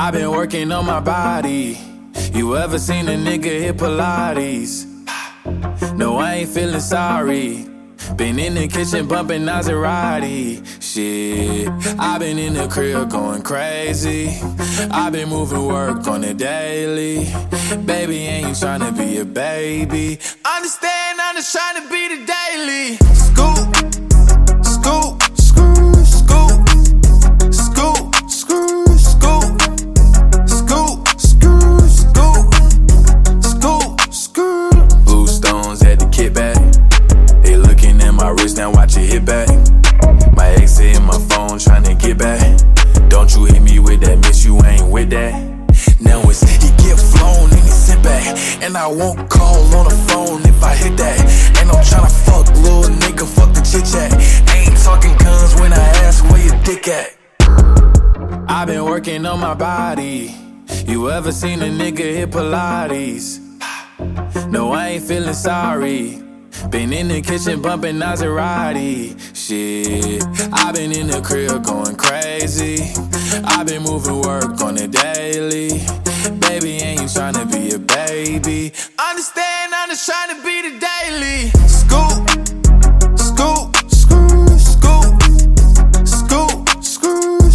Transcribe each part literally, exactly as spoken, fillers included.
I've been working on my body. You ever seen a nigga hit Pilates? No, I ain't feeling sorry. Been in the kitchen bumping Maserati. Shit, I've been in the crib going crazy. I've been moving work on the daily. Baby, ain't tryna be a baby. Understand, I'm just tryna be the daily. Scoop, scoop, scoop, scoop, scoop, scoop, scoop, scoop, scoop, scoop, scoop, scoop. Blue stones at the kickback. They looking at my wrist, now watch it hit back. My ex hit my phone, tryna get back. Don't you hit me with that, miss, you ain't with that. Now it's he get flown and he sit back. And I won't call on the phone if I hit that. And I'm tryna fuck, little nigga, fuck the chit chat. Ain't talking guns when I ask where your dick at. I've been working on my body. You ever seen a nigga hit Pilates? No, I ain't feeling sorry. Been in the kitchen bumping Maserati. Shit, I've been in the crib going crazy. I've been moving work on the daily. Baby, ain't tryna be a baby. Understand, I'm just tryna be the daily. Scoop, scoop, scoop, scoop, scoop, scoop,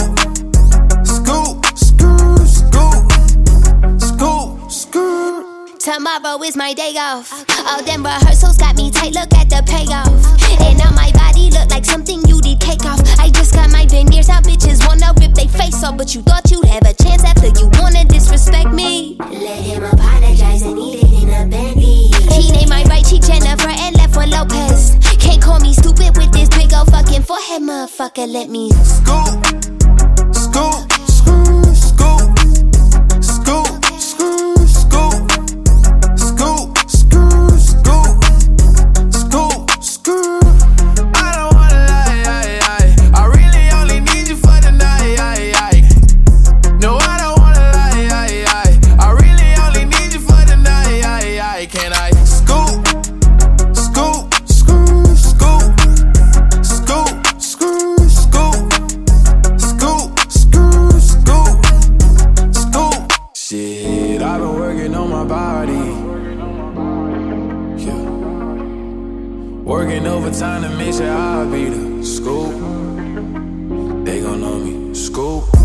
scoop, scoop, scoop, scoop, scoop. Tomorrow is my day off. All them rehearsals got me tight, look at the payoff. And now my body look like something you did cake off. I just got my veneers out, bitches wanna rip they face off. But you thought you'd have a chance after you wanna disrespect me. Let him apologize and eat it in a Bentley. He named my right cheek Jennifer and left one Lopez. Can't call me stupid with this big ol' fucking forehead, motherfucker, let me Scoop, scoop, scoop, scoop, scoop, scoop, scoop. Shit, I've been working on my body. Yeah. Working overtime to make sure I'll be the scoop. They gon' know me, scoop.